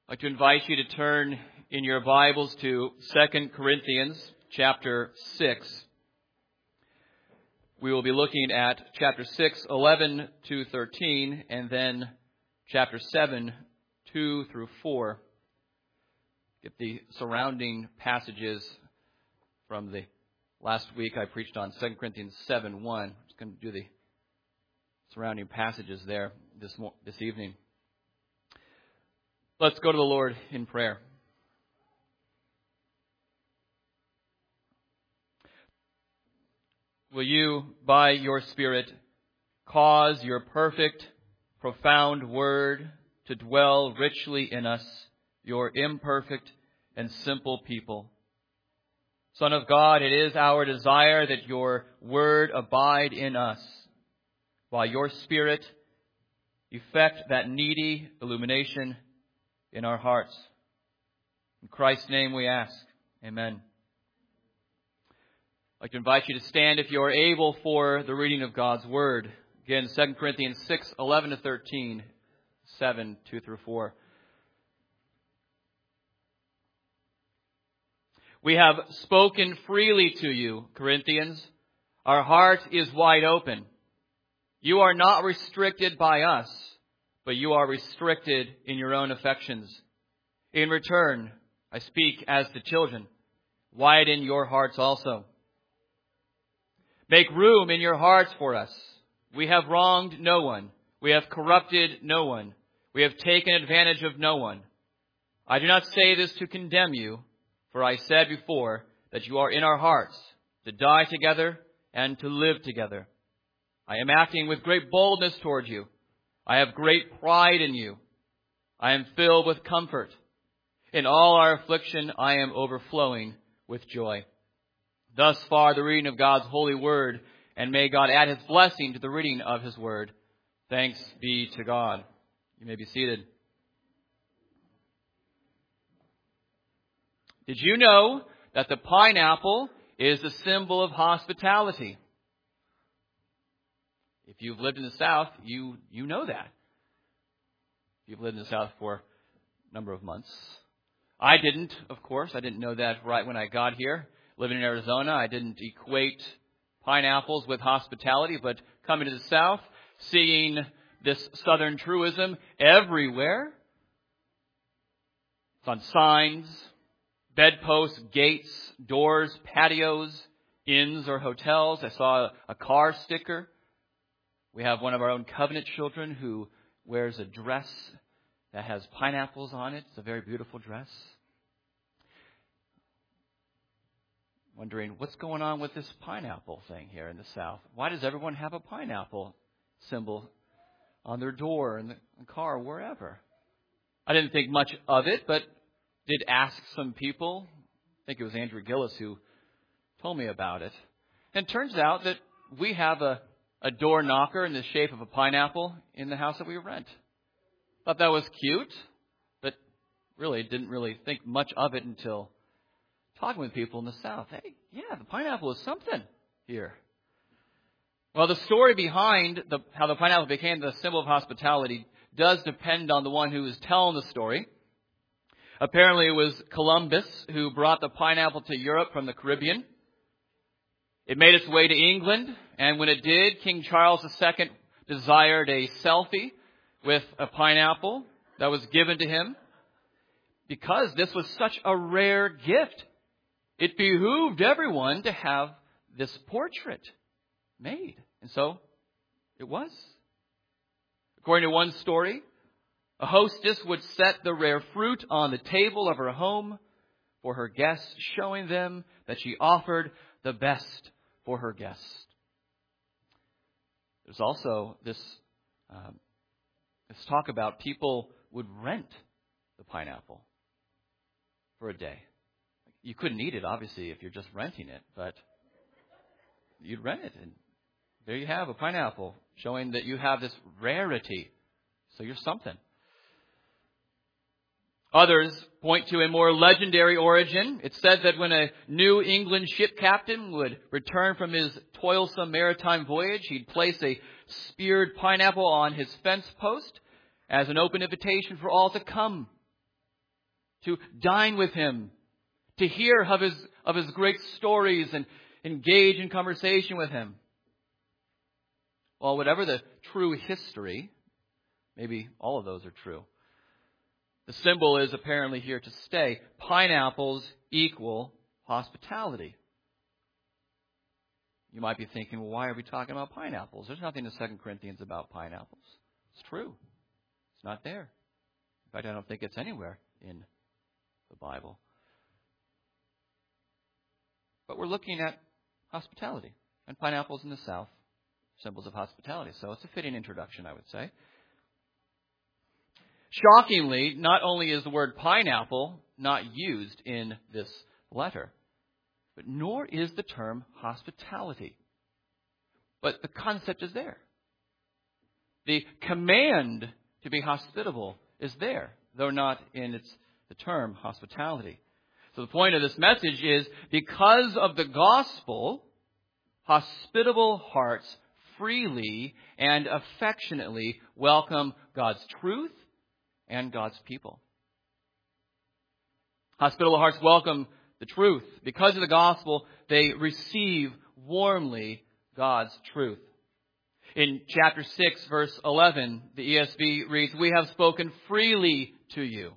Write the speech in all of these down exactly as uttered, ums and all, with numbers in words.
I'd like to invite you to turn in your Bibles to Second Corinthians chapter six. We will be looking at chapter six, eleven to thirteen, and then chapter seven, two through four. Get the surrounding passages from the last week. I preached on Second Corinthians seven, one. I'm just going to do the surrounding passages there this mo- this evening. Let's go to the Lord in prayer. Will you, by your Spirit, cause your perfect, profound word to dwell richly in us, your imperfect and simple people? Son of God, it is our desire that your word abide in us, while your Spirit effect that needy illumination in our hearts. In Christ's name we ask. Amen. I'd like to invite you to stand if you are able for the reading of God's Word. Again, Second Corinthians six, eleven to thirteen, seven, two through four. We have spoken freely to you, Corinthians. Our heart is wide open. You are not restricted by us, but you are restricted in your own affections. In return, I speak as to children. Widen your hearts also. Make room in your hearts for us. We have wronged no one. We have corrupted no one. We have taken advantage of no one. I do not say this to condemn you, for I said before that you are in our hearts, to die together and to live together. I am acting with great boldness toward you. I have great pride in you. I am filled with comfort. In all our affliction, I am overflowing with joy. Thus far, the reading of God's holy word, and may God add his blessing to the reading of his word. Thanks be to God. You may be seated. Did you know that the pineapple is the symbol of hospitality? If you've lived in the South, you, you know that. If you've lived in the South for a number of months. I didn't, of course. I didn't know that right when I got here. Living in Arizona, I didn't equate pineapples with hospitality, but coming to the South, seeing this Southern truism everywhere. It's on signs, bedposts, gates, doors, patios, inns or hotels. I saw a, a car sticker. We have one of our own covenant children who wears a dress that has pineapples on it. It's a very beautiful dress. Wondering what's going on with this pineapple thing here in the South. Why does everyone have a pineapple symbol on their door, in the car, wherever? I didn't think much of it, but did ask some people. I think it was Andrew Gillis who told me about it. And it turns out that we have a A door knocker in the shape of a pineapple in the house that we rent. Thought that was cute, but really didn't really think much of it until talking with people in the South. Hey, yeah, the pineapple is something here. Well, the story behind the, how the pineapple became the symbol of hospitality does depend on the one who is telling the story. Apparently it was Columbus who brought the pineapple to Europe from the Caribbean. It made its way to England, and when it did, King Charles the Second desired a selfie with a pineapple that was given to him. Because this was such a rare gift, it behooved everyone to have this portrait made. And so it was. According to one story, a hostess would set the rare fruit on the table of her home for her guests, showing them that she offered the best for her guests. There's also this, um, this talk about people would rent the pineapple for a day. You couldn't eat it, obviously, if you're just renting it, but you'd rent it. And there you have a pineapple showing that you have this rarity. So you're something. Others point to a more legendary origin. It's said that when a New England ship captain would return from his toilsome maritime voyage, he'd place a speared pineapple on his fence post as an open invitation for all to come. to dine with him, to hear of his, of his great stories and engage in conversation with him. Well, whatever the true history, maybe all of those are true, the symbol is apparently here to stay. Pineapples equal hospitality. You might be thinking, well, why are we talking about pineapples? There's nothing in Second Corinthians about pineapples. It's true. It's not there. In fact, I don't think it's anywhere in the Bible. But we're looking at hospitality. And pineapples in the South, symbols of hospitality. So it's a fitting introduction, I would say. Shockingly, not only is the word pineapple not used in this letter, but nor is the term hospitality. But the concept is there. The command to be hospitable is there, though not in its the term hospitality. So the point of this message is, because of the gospel, hospitable hearts freely and affectionately welcome God's truth and God's people. Hospitable hearts welcome the truth. Because of the gospel, they receive warmly God's truth. In chapter six, verse eleven, the E S V reads, "We have spoken freely to you."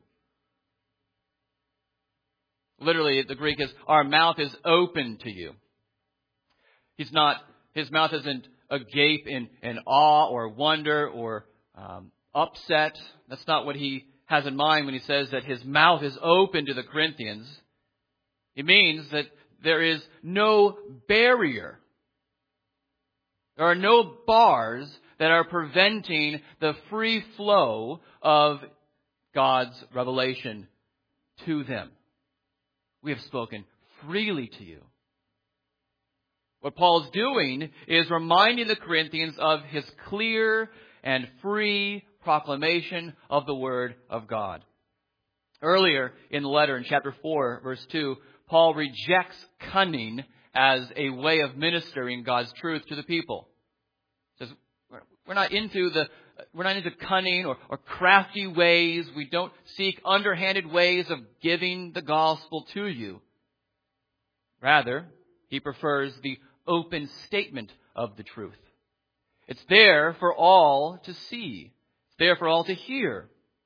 Literally, the Greek is, "Our mouth is open to you." He's not, his mouth isn't agape in, in awe or wonder or um, upset. That's not what he has in mind when he says that his mouth is open to the Corinthians. It means that there is no barrier. There are no bars that are preventing the free flow of God's revelation to them. We have spoken freely to you. What Paul is doing is reminding the Corinthians of his clear and free proclamation of the Word of God. Earlier in the letter, in chapter four, verse two, Paul rejects cunning as a way of ministering God's truth to the people. He says, we're not into the we're not into cunning or, or crafty ways. We don't seek underhanded ways of giving the gospel to you. Rather, he prefers the open statement of the truth. It's there for all to see. It's there for all to hear.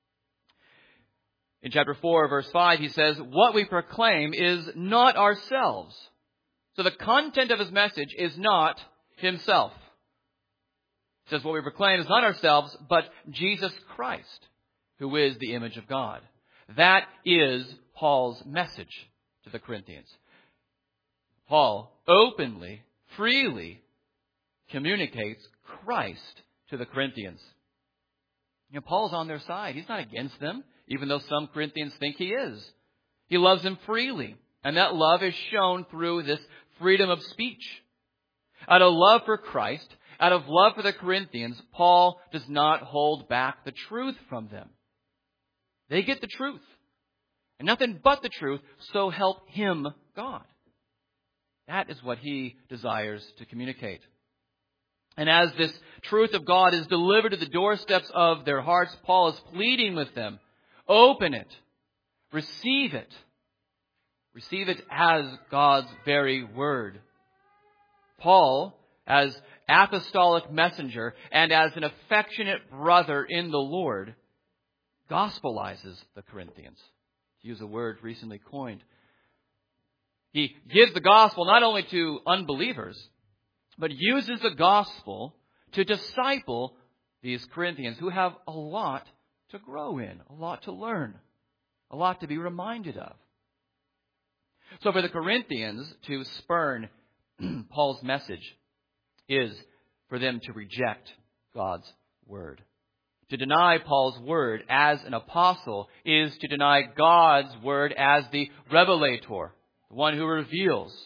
In chapter four, verse five, he says, "What we proclaim is not ourselves." So the content of his message is not himself. He says, what we proclaim is not ourselves, but Jesus Christ, who is the image of God. That is Paul's message to the Corinthians. Paul openly, freely communicates Christ to the Corinthians. You know, Paul's on their side. He's not against them, even though some Corinthians think he is. He loves them freely. And that love is shown through this freedom of speech. Out of love for Christ, out of love for the Corinthians, Paul does not hold back the truth from them. They get the truth. And nothing but the truth, so help him God. That is what he desires to communicate. And as this truth of God is delivered to the doorsteps of their hearts, Paul is pleading with them, open it, receive it. Receive it as God's very word. Paul, as apostolic messenger and as an affectionate brother in the Lord, gospelizes the Corinthians, to use a word recently coined. He gives the gospel not only to unbelievers, but uses the gospel to disciple these Corinthians who have a lot to grow in, a lot to learn, a lot to be reminded of. So for the Corinthians to spurn Paul's message is for them to reject God's word. To deny Paul's word as an apostle is to deny God's word as the revelator, the one who reveals.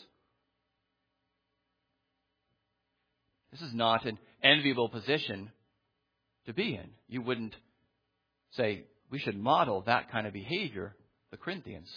This is not an enviable position to be in. You wouldn't say, we should model that kind of behavior, the Corinthians.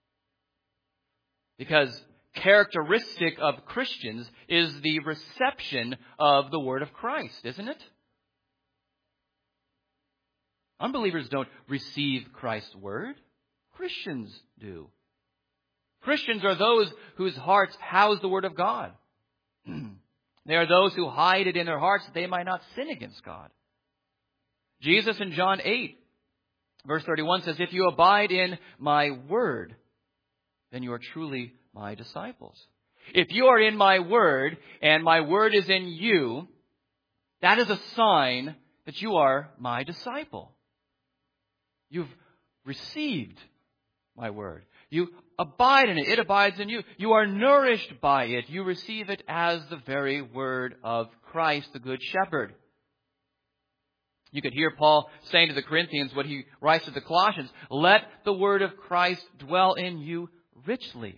Because characteristic of Christians is the reception of the word of Christ, isn't it? Unbelievers don't receive Christ's word. Christians do. Christians are those whose hearts house the Word of God. They are those who hide it in their hearts that they might not sin against God. Jesus in John eight, verse thirty-one says, if you abide in my word, then you are truly my disciples. If you are in my word and my word is in you, that is a sign that you are my disciple. You've received my word. You abide in it. It abides in you. You are nourished by it. You receive it as the very word of Christ, the Good Shepherd. You could hear Paul saying to the Corinthians what he writes to the Colossians, let the word of Christ dwell in you richly.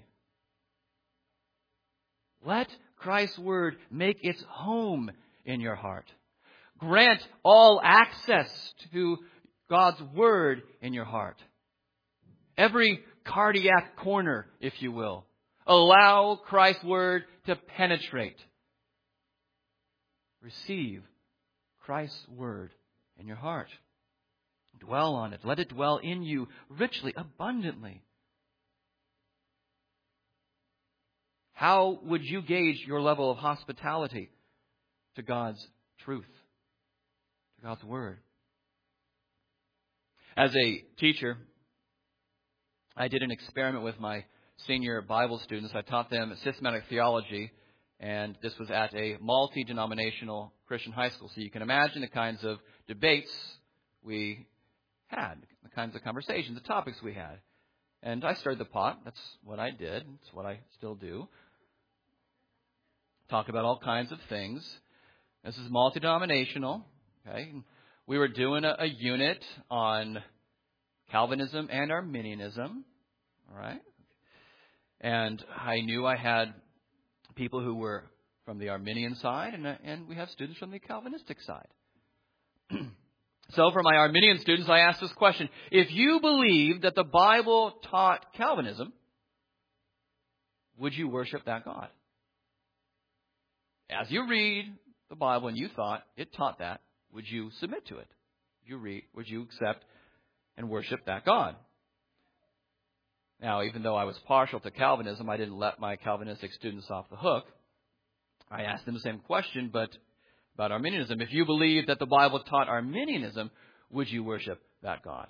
Let Christ's word make its home in your heart. Grant all access to God's word in your heart. Every cardiac corner, if you will. Allow Christ's word to penetrate. Receive Christ's word in your heart. Dwell on it. Let it dwell in you richly, abundantly. How would you gauge your level of hospitality to God's truth, to God's word? As a teacher, I did an experiment with my senior Bible students. I taught them systematic theology, and this was at a multi-denominational Christian high school. So you can imagine the kinds of debates we had, the kinds of conversations, the topics we had. And I stirred the pot. That's what I did. That's what I still do. Talk about all kinds of things. This is multi-denominational. Okay, we were doing a, a unit on Calvinism and Arminianism. All right, and I knew I had people who were from the Arminian side, and, and we have students from the Calvinistic side. So for my Arminian students, I asked this question. If you believed that the Bible taught Calvinism, would you worship that God? As you read the Bible and you thought it taught that, would you submit to it? Would you read, would you accept and worship that God? Now, even though I was partial to Calvinism, I didn't let my Calvinistic students off the hook. I asked them the same question, but about Arminianism. If you believe that the Bible taught Arminianism, would you worship that God?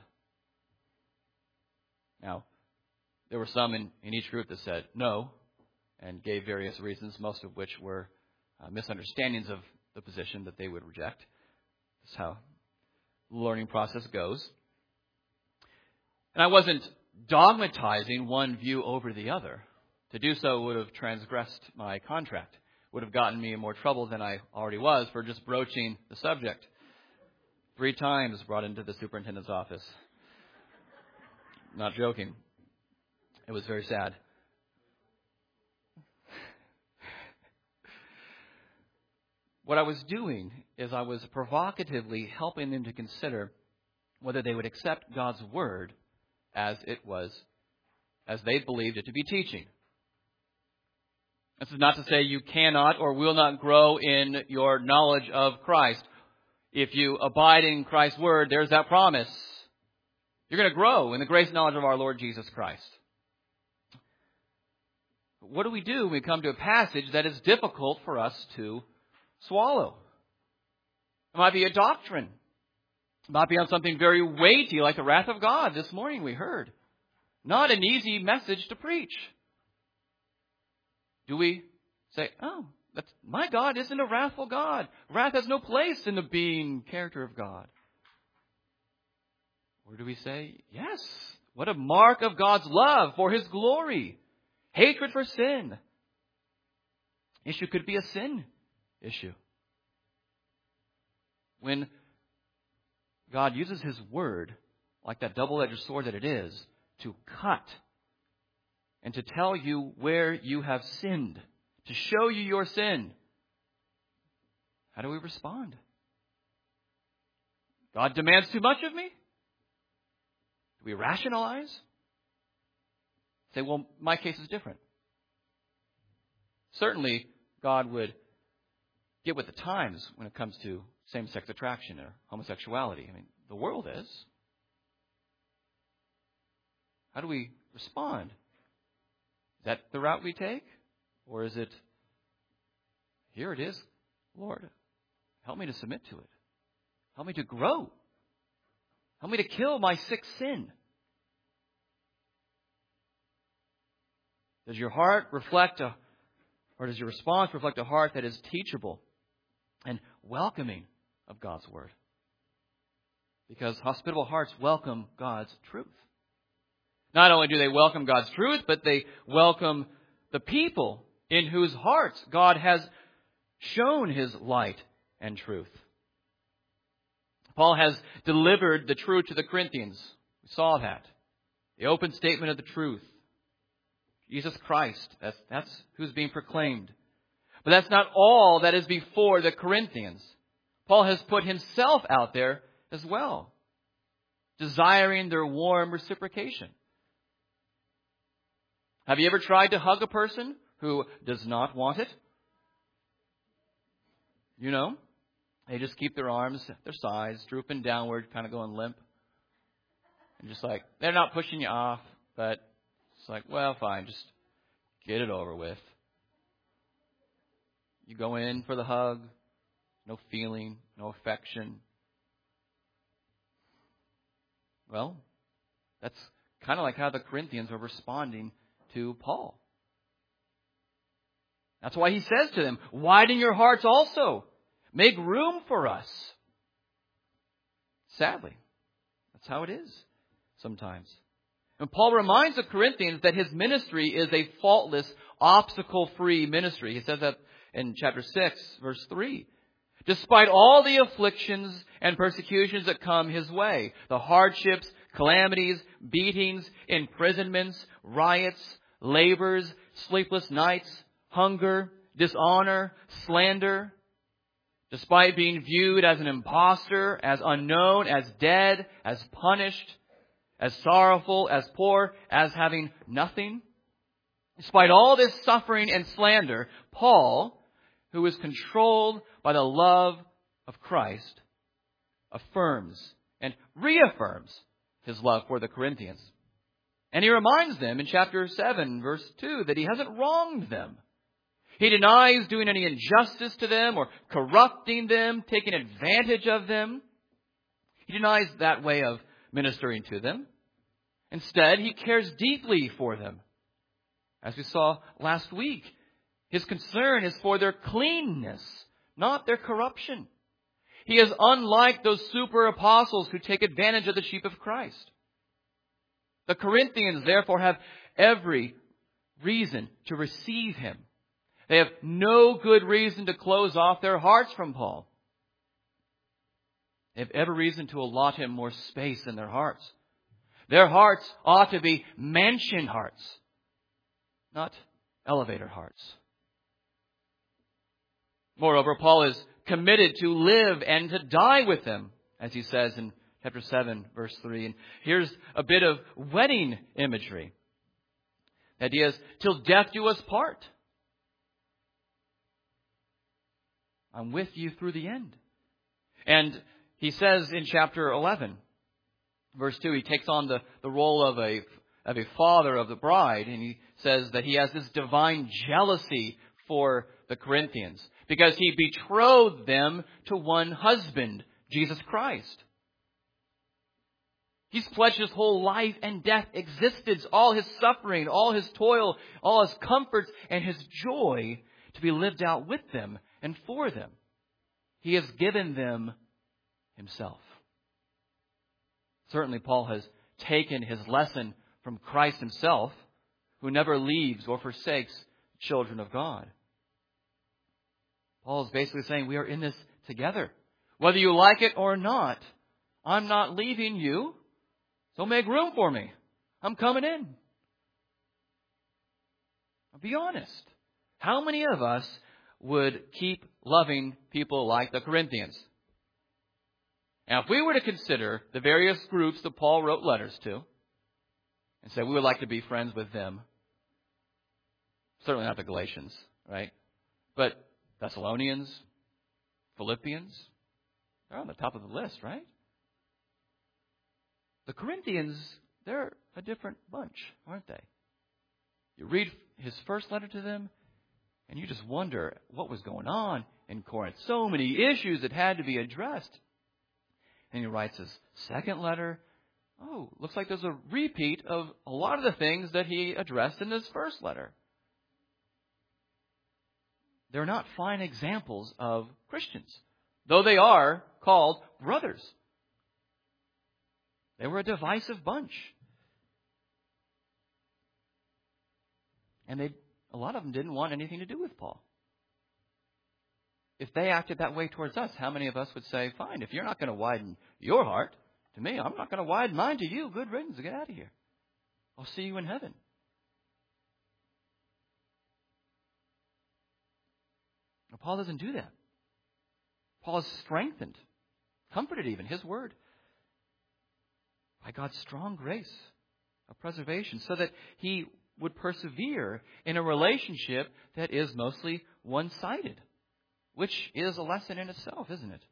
Now, there were some in, in each group that said no, and gave various reasons, most of which were uh, misunderstandings of the position that they would reject. That's how the learning process goes. And I wasn't dogmatizing one view over the other. To do so would have transgressed my contract, would have gotten me in more trouble than I already was for just broaching the subject. Three times brought into the superintendent's office. Not joking. It was very sad. What I was doing is I was provocatively helping them to consider whether they would accept God's word as it was, as they believed it to be teaching. This is not to say you cannot or will not grow in your knowledge of Christ. If you abide in Christ's word, there's that promise. You're going to grow in the grace and knowledge of our Lord Jesus Christ. But what do we do when we come to a passage that is difficult for us to swallow? It might be a doctrine. It might be on something very weighty like the wrath of God. This morning we heard. Not an easy message to preach. Do we say, oh, that's, my God isn't a wrathful God. Wrath has no place in the being, character of God. Or do we say, yes, what a mark of God's love for His glory. Hatred for sin. Issue could be a sin issue. When God uses His word, like that double-edged sword that it is, to cut and to tell you where you have sinned, to show you your sin, how do we respond? God demands too much of me? Do we rationalize? Say, well, my case is different. Certainly, God would get with the times when it comes to same-sex attraction or homosexuality. I mean, the world is. How do we respond? Is that the route we take? Or is it, here it is, Lord, help me to submit to it. Help me to grow. Help me to kill my sick sin. Does your heart reflect a, or does your response reflect a heart that is teachable and welcoming of God's Word? Because hospitable hearts welcome God's truth. Not only do they welcome God's truth, but they welcome the people in whose hearts God has shown His light and truth. Paul has delivered the truth to the Corinthians. We saw that. The open statement of the truth. Jesus Christ, that's, that's who's being proclaimed. But that's not all that is before the Corinthians. Paul has put himself out there as well, desiring their warm reciprocation. Have you ever tried to hug a person who does not want it? You know, they just keep their arms, their sides, drooping downward, kind of going limp. And just like, they're not pushing you off, but it's like, well, fine, just get it over with. You go in for the hug, no feeling, no affection. Well, that's kind of like how the Corinthians are responding to Paul. That's why he says to them, widen your hearts also. Make room for us. Sadly, that's how it is sometimes. And Paul reminds the Corinthians that his ministry is a faultless, obstacle-free ministry. He says that in chapter six, verse three. Despite all the afflictions and persecutions that come his way, the hardships, calamities, beatings, imprisonments, riots, labors, sleepless nights, hunger, dishonor, slander, despite being viewed as an impostor, as unknown, as dead, as punished, as sorrowful, as poor, as having nothing. Despite all this suffering and slander, Paul, who is controlled by the love of Christ, affirms and reaffirms his love for the Corinthians. And he reminds them in chapter seven, verse two, that he hasn't wronged them. He denies doing any injustice to them or corrupting them, taking advantage of them. He denies that way of ministering to them. Instead, he cares deeply for them. As we saw last week, his concern is for their cleanness, not their corruption. He is unlike those super apostles who take advantage of the sheep of Christ. The Corinthians, therefore, have every reason to receive him. They have no good reason to close off their hearts from Paul. They have every reason to allot him more space in their hearts. Their hearts ought to be mansion hearts, not elevator hearts. Moreover, Paul is committed to live and to die with them, as he says in chapter seven, verse three. And here's a bit of wedding imagery. The idea is, till death do us part. I'm with you through the end. And he says in chapter eleven, verse two, he takes on the, the role of a, of a father of the bride. And he says that he has this divine jealousy for the Corinthians, because he betrothed them to one husband, Jesus Christ. He's pledged his whole life and death existence, all his suffering, all his toil, all his comforts, and his joy to be lived out with them and for them. He has given them himself. Certainly, Paul has taken his lesson from Christ himself, who never leaves or forsakes children of God. Paul is basically saying we are in this together. Whether you like it or not, I'm not leaving you, so make room for me. I'm coming in. I'll be honest. How many of us would keep loving people like the Corinthians? Now, if we were to consider the various groups that Paul wrote letters to and say we would like to be friends with them, certainly not the Galatians, right? But Thessalonians, Philippians, they're on the top of the list, right? The Corinthians, they're a different bunch, aren't they? You read his first letter to them, and you just wonder what was going on in Corinth. So many issues that had to be addressed. And he writes his second letter. Oh, looks like there's a repeat of a lot of the things that he addressed in his first letter. They're not fine examples of Christians, though they are called brothers. They were a divisive bunch. And they, a lot of them didn't want anything to do with Paul. If they acted that way towards us, how many of us would say, fine, if you're not going to widen your heart to me, I'm not going to widen mine to you. Good riddance, get out of here. I'll see you in heaven. Now, Paul doesn't do that. Paul is strengthened, comforted even, his word, by God's strong grace of preservation, so that he would persevere in a relationship that is mostly one-sided, which is a lesson in itself, isn't it?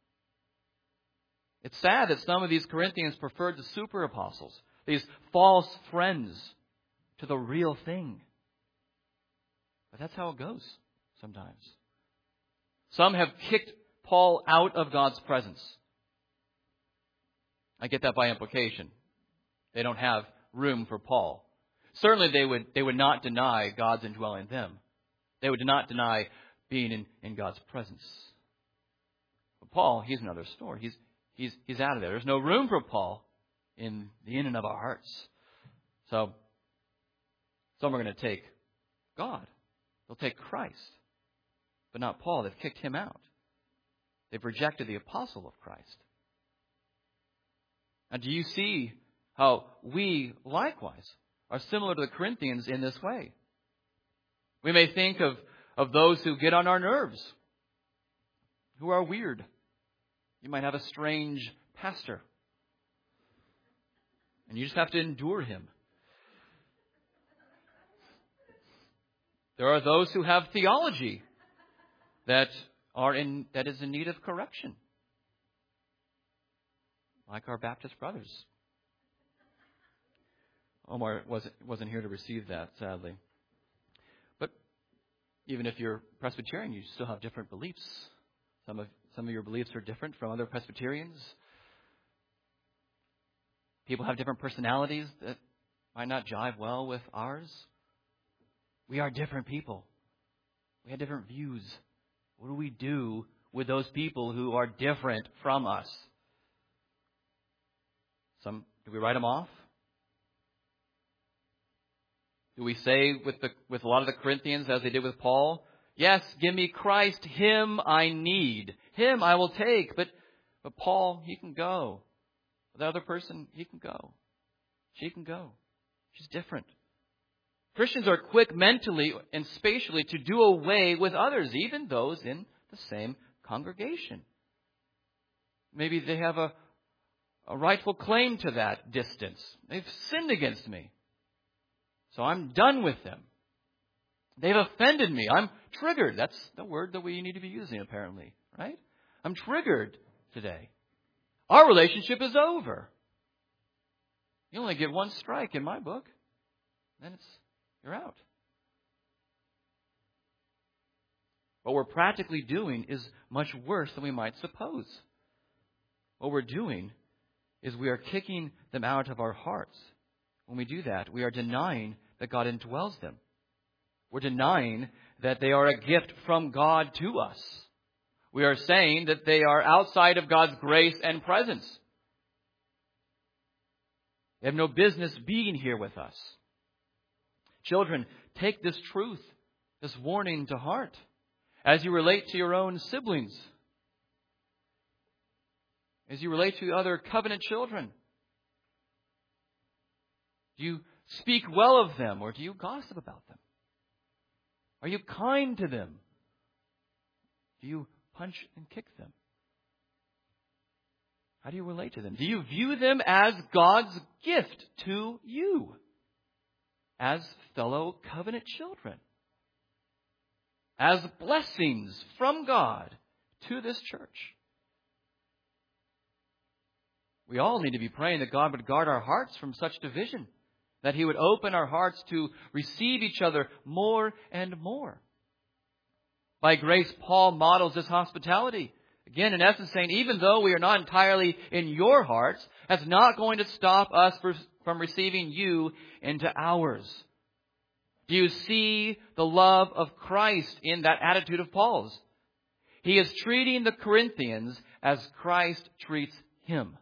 It's sad that some of these Corinthians preferred the super apostles, these false friends, to the real thing. But that's how it goes sometimes. Some have kicked Paul out of God's presence. I get that by implication. They don't have room for Paul. Certainly they would they would not deny God's indwelling them. They would not deny being in, in God's presence. But Paul, he's another story. He's he's he's out of there. There's no room for Paul in the in and of our hearts. So some are going to take God. They'll take Christ. But not Paul. They've kicked him out. They've rejected the apostle of Christ. And do you see how we likewise are similar to the Corinthians in this way? We may think of, of those who get on our nerves, who are weird. You might have a strange pastor, and you just have to endure him. There are those who have theology that are in that is in need of correction, like our Baptist brothers. Omar wasn't wasn't here to receive that, sadly. But even if you're Presbyterian, you still have different beliefs. Some of some of your beliefs are different from other Presbyterians. People have different personalities that might not jive well with ours. We are different people. We have different views. What do we do with those people who are different from us? Some do we write them off? Do we say with the with a lot of the Corinthians, as they did with Paul, yes, give me Christ, him I need. Him I will take. But but Paul, he can go. The other person, he can go. She can go. She's different. Christians are quick mentally and spatially to do away with others, even those in the same congregation. Maybe they have a, a rightful claim to that distance. They've sinned against me, so I'm done with them. They've offended me. I'm triggered. That's the word that we need to be using, apparently, right? I'm triggered today. Our relationship is over. You only get one strike in my book. Then it's you're out. What we're practically doing is much worse than we might suppose. What we're doing is we are kicking them out of our hearts. When we do that, we are denying that God indwells them. We're denying that they are a gift from God to us. We are saying that they are outside of God's grace and presence. They have no business being here with us. Children, take this truth, this warning to heart as you relate to your own siblings, as you relate to other covenant children. Do you speak well of them, or do you gossip about them? Are you kind to them? Do you punch and kick them? How do you relate to them? Do you view them as God's gift to you, as fellow covenant children, as blessings from God to this church? We all need to be praying that God would guard our hearts from such division, that He would open our hearts to receive each other more and more. By grace, Paul models this hospitality. Again, in essence, saying, even though we are not entirely in your hearts, that's not going to stop us from receiving you into ours. Do you see the love of Christ in that attitude of Paul's? He is treating the Corinthians as Christ treats him.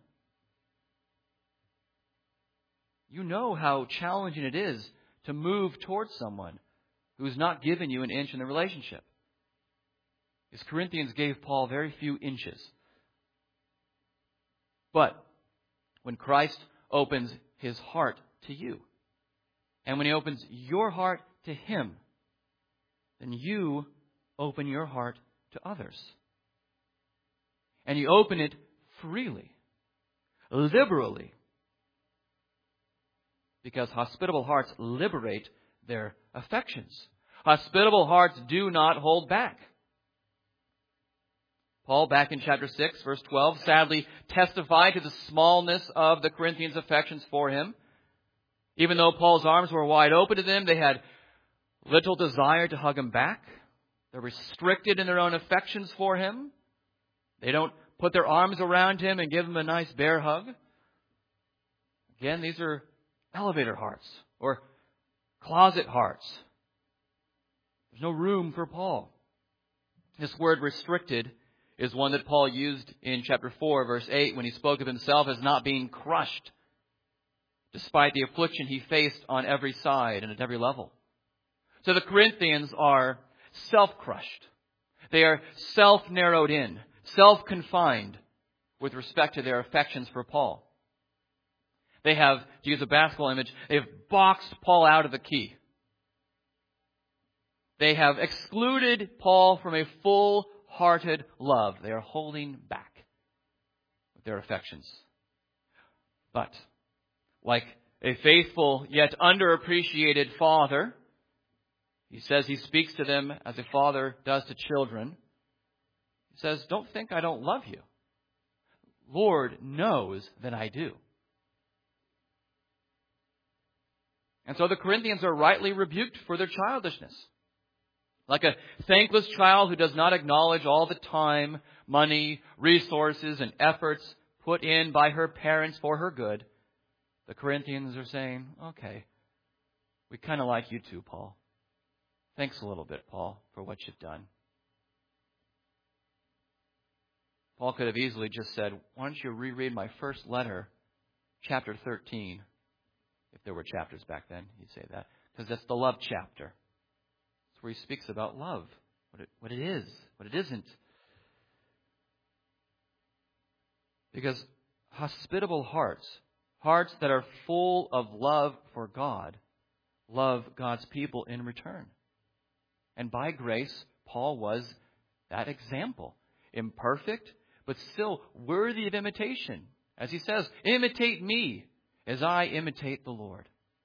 You know how challenging it is to move towards someone who's not given you an inch in the relationship. These Corinthians gave Paul very few inches. But when Christ opens His heart to you, and when He opens your heart to Him, then you open your heart to others. And you open it freely, liberally. Because hospitable hearts liberate their affections. Hospitable hearts do not hold back. Paul, back in chapter six, verse twelve, sadly testified to the smallness of the Corinthians' affections for him. Even though Paul's arms were wide open to them, they had little desire to hug him back. They're restricted in their own affections for him. They don't put their arms around him and give him a nice bear hug. Again, these are elevator hearts or closet hearts. There's no room for Paul. This word restricted is one that Paul used in chapter four, verse eight, when he spoke of himself as not being crushed, despite the affliction he faced on every side and at every level. So the Corinthians are self-crushed. They are self-narrowed in, self-confined with respect to their affections for Paul. They have, to use a basketball image, they have boxed Paul out of the key. They have excluded Paul from a full-hearted love. They are holding back with their affections. But, like a faithful yet underappreciated father, he says he speaks to them as a father does to children. He says, don't think I don't love you. Lord knows that I do. And so the Corinthians are rightly rebuked for their childishness. Like a thankless child who does not acknowledge all the time, money, resources, and efforts put in by her parents for her good, the Corinthians are saying, okay, we kind of like you too, Paul. Thanks a little bit, Paul, for what you've done. Paul could have easily just said, why don't you reread my first letter, chapter thirteen. If there were chapters back then, he'd say that. Because that's the love chapter. It's where he speaks about love, what it, what it is, what it isn't. Because hospitable hearts, hearts that are full of love for God, love God's people in return. And by grace, Paul was that example. Imperfect, but still worthy of imitation. As he says, imitate me as I imitate the Lord.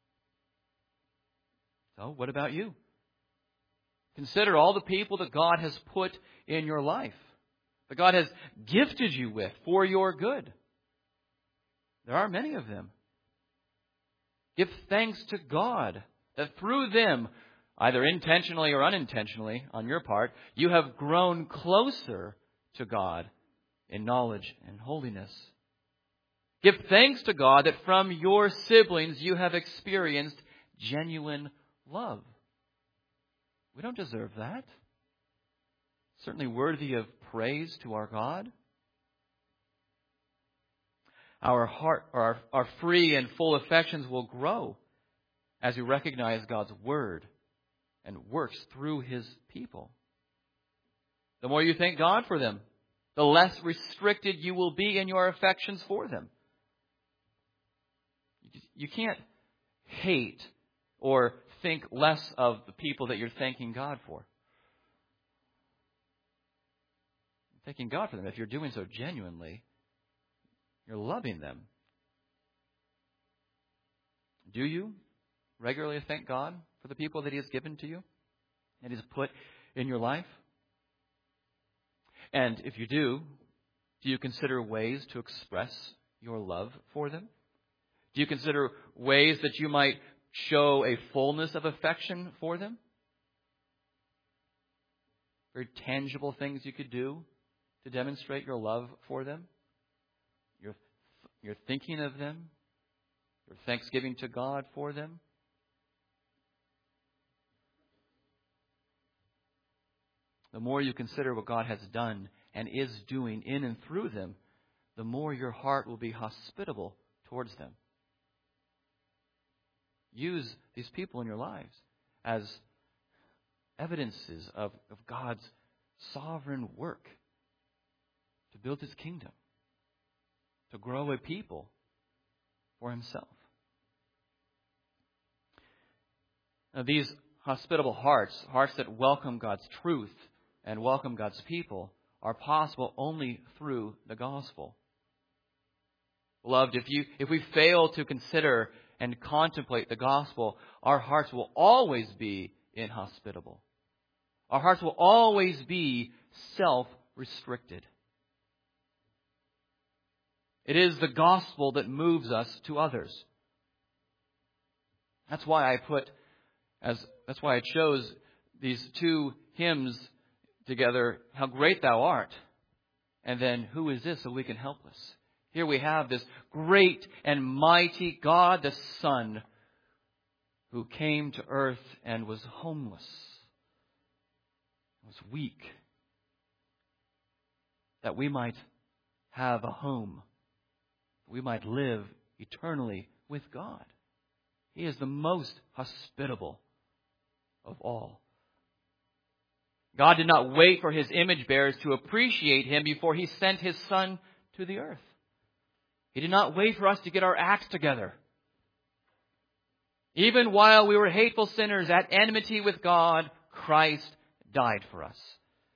So, what about you? Consider all the people that God has put in your life, that God has gifted you with for your good. There are many of them. Give thanks to God that through them, either intentionally or unintentionally on your part, you have grown closer to God in knowledge and holiness. Give thanks to God that from your siblings you have experienced genuine love. We don't deserve that. Certainly worthy of praise to our God. Our heart, or our, our free and full affections will grow as we recognize God's word and works through His people. The more you thank God for them, the less restricted you will be in your affections for them. You can't hate or think less of the people that you're thanking God for. Thanking God for them. If you're doing so genuinely, you're loving them. Do you regularly thank God for the people that He has given to you, that He has put in your life? And if you do, do you consider ways to express your love for them? Do you consider ways that you might show a fullness of affection for them? Very tangible things you could do to demonstrate your love for them? Your, your thinking of them? Your thanksgiving to God for them? The more you consider what God has done and is doing in and through them, the more your heart will be hospitable towards them. Use these people in your lives as evidences of, of God's sovereign work to build His kingdom, to grow a people for Himself. Now, these hospitable hearts, hearts that welcome God's truth and welcome God's people, are possible only through the gospel. Beloved, if you if we fail to consider and contemplate the gospel, our hearts will always be inhospitable. Our hearts will always be self-restricted. It is the gospel that moves us to others. That's why I put as that's why I chose these two hymns together, How Great Thou Art, and then Who Is This So We Can Help Us? Here we have this great and mighty God the Son who came to earth and was homeless, was weak, that we might have a home, we might live eternally with God. He is the most hospitable of all. God did not wait for His image bearers to appreciate Him before He sent His Son to the earth. He did not wait for us to get our acts together. Even while we were hateful sinners at enmity with God, Christ died for us.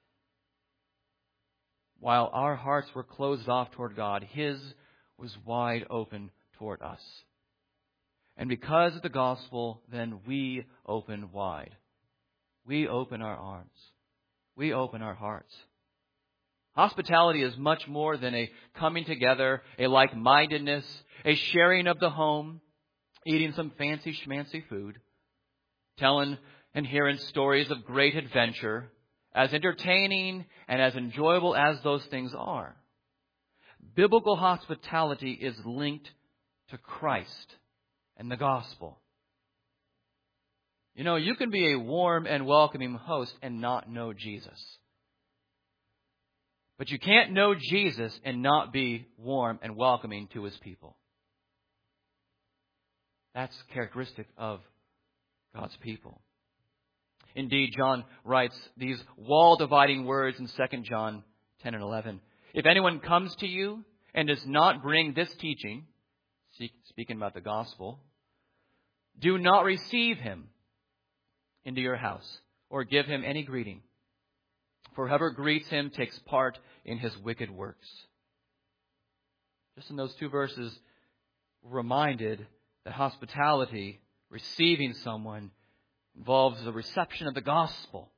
While our hearts were closed off toward God, His was wide open toward us. And because of the gospel, then we open wide. We open our arms. We open our hearts. Hospitality is much more than a coming together, a like-mindedness, a sharing of the home, eating some fancy schmancy food, telling and hearing stories of great adventure, as entertaining and as enjoyable as those things are. Biblical hospitality is linked to Christ and the gospel. You know, you can be a warm and welcoming host and not know Jesus. But you can't know Jesus and not be warm and welcoming to His people. That's characteristic of God's people. Indeed, John writes these wall-dividing words in Second John ten and eleven. If anyone comes to you and does not bring this teaching, speaking about the gospel, do not receive him into your house or give him any greeting. For whoever greets him takes part in his wicked works. Just in those two verses, we're reminded that hospitality, receiving someone, involves the reception of the gospel,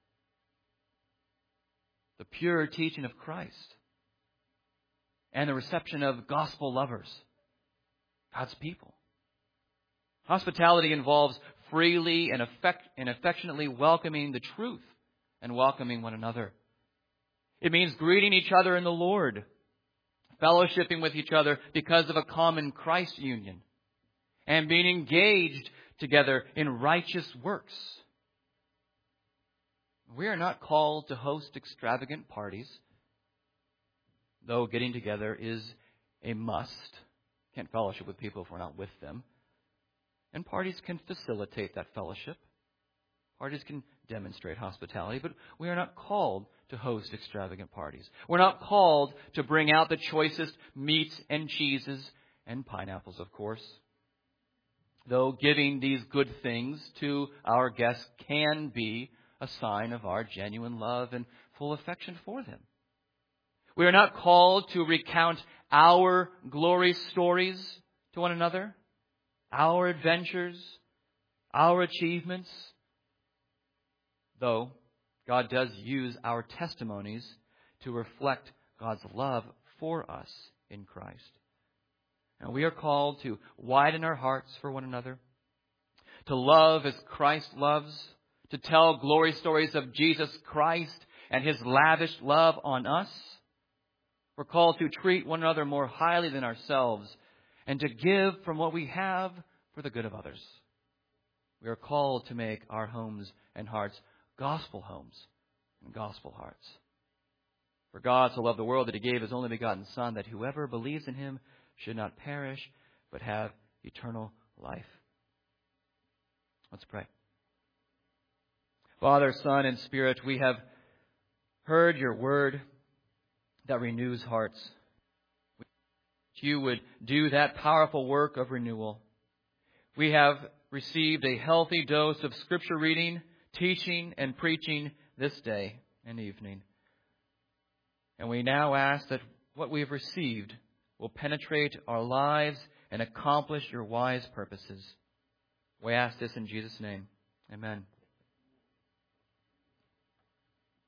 the pure teaching of Christ, and the reception of gospel lovers, God's people. Hospitality involves freely and, affect, and affectionately welcoming the truth and welcoming one another. It means greeting each other in the Lord, fellowshipping with each other because of a common Christ union, and being engaged together in righteous works. We are not called to host extravagant parties, though getting together is a must. Can't fellowship with people if we're not with them. And parties can facilitate that fellowship. Parties can demonstrate hospitality, but we are not called to host extravagant parties. We're not called to bring out the choicest meats and cheeses and pineapples, of course. Though giving these good things to our guests can be a sign of our genuine love and full affection for them. We are not called to recount our glory stories to one another, our adventures, our achievements, though God does use our testimonies to reflect God's love for us in Christ. And we are called to widen our hearts for one another, to love as Christ loves, to tell glory stories of Jesus Christ and His lavish love on us. We're called to treat one another more highly than ourselves and to give from what we have for the good of others. We are called to make our homes and hearts gospel homes and gospel hearts. For God so loved the world that He gave His only begotten Son, that whoever believes in Him should not perish, but have eternal life. Let's pray. Father, Son, and Spirit, we have heard Your word that renews hearts. You would do that powerful work of renewal. We have received a healthy dose of Scripture reading, teaching, and preaching this day and evening. And we now ask that what we have received will penetrate our lives and accomplish Your wise purposes. We ask this in Jesus' name. Amen.